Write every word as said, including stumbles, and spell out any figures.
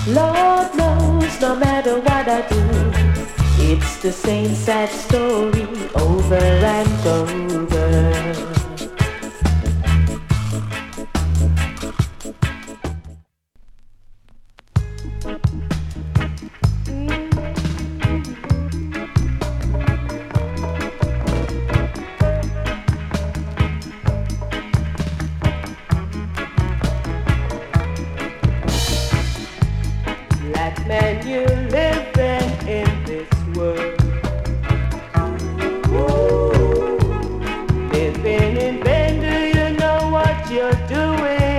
Lord knows no matter what I do, it's the same sad story over and over. Black man, you living in this world. Ooh. Living in vain, do you know what you're doing?